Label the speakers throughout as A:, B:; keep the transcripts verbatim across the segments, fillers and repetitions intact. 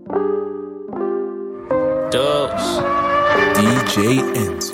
A: Dubs.
B: D J Enzo.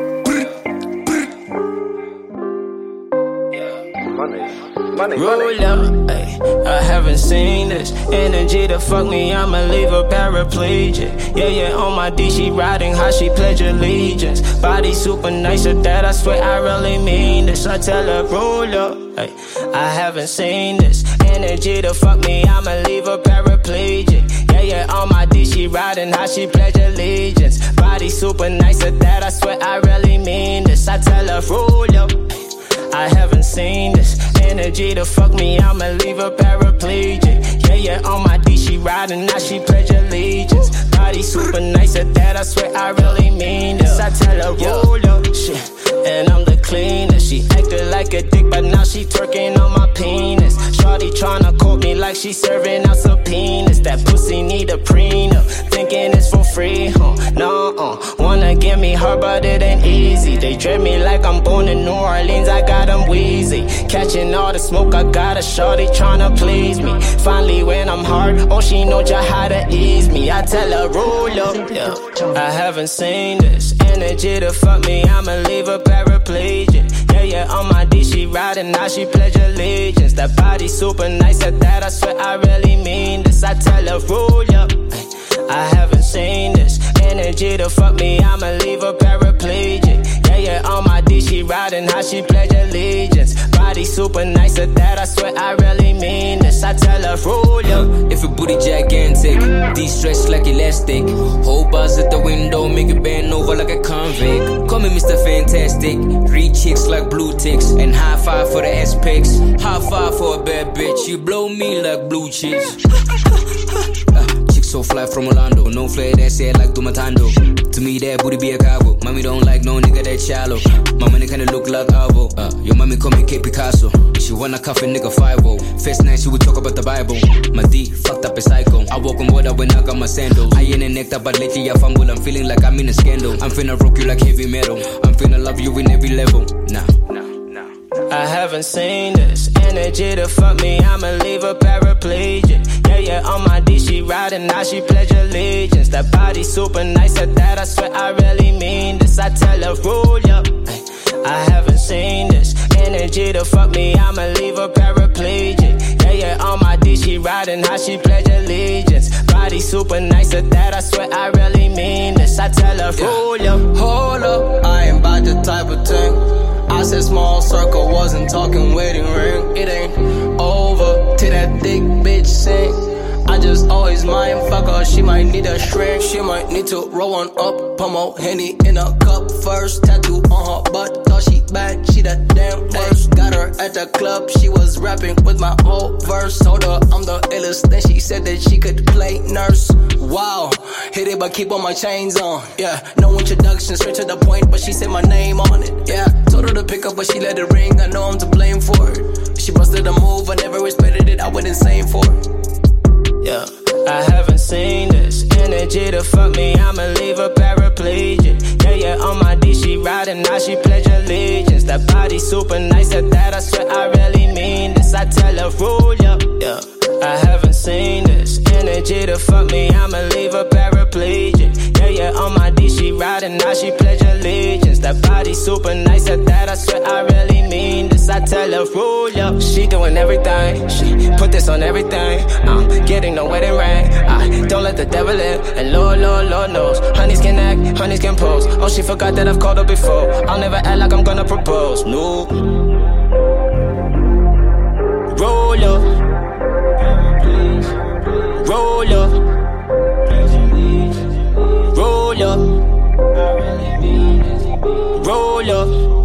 A: Roll up, ay, I haven't seen this energy to fuck me, I'ma leave her paraplegic. Yeah, yeah, on my D, she riding how she pledge allegiance. Body super nice at that, I swear I really mean this. I tell her, roll up, ay, I haven't seen this energy to fuck me, I'ma leave her paraplegic. Yeah, yeah, on my D, she riding how she pledge allegiance. Body super nice at that, I swear I really mean this. I tell her, roll up, I haven't seen this energy to fuck me, I'ma leave her paraplegic. Yeah, yeah, on my D, she riding, now she pledge allegiance. Body super nice at that, I swear I really mean this. I tell her, roll up, shit, and I'm the cleanest. She acted like a dick, but now she twerking on my penis. Shorty tryna court me like she serving out subpoenas. That pussy need a prenup, thinking it's for free, huh? No, uh, wanna give me her, but it ain't easy. They dread me like I'm born in New Orleans, I got them wheezy. Catching all the smoke, I got a shorty tryna please me. Finally when I'm hard, oh she know just how to ease me. I tell her, roll up, yeah. I haven't seen this energy to fuck me, I'ma leave her paraplegic. Yeah, yeah, on my D, she riding, now she pledge allegiance. That body super nice at that, I swear I really mean this. I tell her, roll up, I haven't seen this energy to fuck me, I'ma leave her paraplegic. Yeah, yeah, on my D, she riding how she pledge allegiance. Body super nice at that, I swear I really mean this. I tell her, roll up.
C: If a booty gigantic, de-stretched like elastic. Whole bars at the window, make it bend over like a convict. Call me Mister Fantastic. Three chicks like blue ticks, and high five for the ass-pics. High five for a bad bitch, you blow me like blue cheese. uh, So fly from Orlando, no flare that said like Dumatando. To me that booty be a cabo. Mommy don't like no nigga that shallow. My money kinda look like Avo. Uh, your mommy call me K Picasso. She wanna cuff a nigga five oh. First night she would talk about the Bible. My D fucked up a psycho. I walk on water when I got my sandals. I ain't a nectar but lately I fumble. I'm feeling like I'm in a scandal. I'm finna rock you like heavy metal. I'm finna love you in every level. Nah, nah.
A: I haven't seen this energy to fuck me, I'ma leave her paraplegic. Yeah, yeah, on my D, she riding, now she pledge allegiance. That body super nice at that, I swear I really mean this. I tell her, roll up, I haven't seen this energy to fuck me, I'ma leave her paraplegic. Yeah, yeah, on my D, she riding, how she pledge allegiance. Body super nice at that, I swear I really mean this. I tell her, roll up.
D: Hold up, I ain't about the type of thing. I said small circle, wasn't talking wedding ring. It ain't over till that thick bitch sing. I just always mind fuck her, she might need a shrink. She might need to roll one up, put more Henny in a cup first. Tattoo on her butt, thought she bad, she the damn worst. Got her at the club, she was rapping with my whole verse. Told her I'm the illest, then she said that she could play nurse. Wow, hit it but keep all my chains on. Yeah, no introduction, straight to the point, but she said my name on it. Yeah, told her to pick up but she let it ring, I know I'm to blame for it. She busted a move, I never respected it, I went insane for it.
A: Yeah, I haven't seen this energy to fuck me, I'ma leave her paraplegic. Yeah, yeah, on my D, she riding, now she pledge allegiance. That body super nice at that, I swear I really mean this. I tell her, roll up, yeah. I haven't seen this energy to fuck me, I'ma leave her paraplegic. Yeah, yeah, on my D, she riding, now she pledge allegiance. That body super nice at that, I swear I really mean this. I tell her, roll up. She doing everything, she put this on everything. I'm getting no wedding ring, I don't let the devil in. And Lord, Lord, Lord knows, honeys can act, honeys can pose. Oh, she forgot that I've called her before. I'll never act like I'm gonna propose, no. Roll up, roll up, roll up, roll up.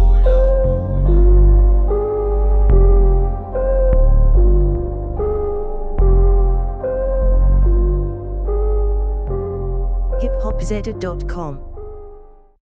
E: hip hop zeta dot com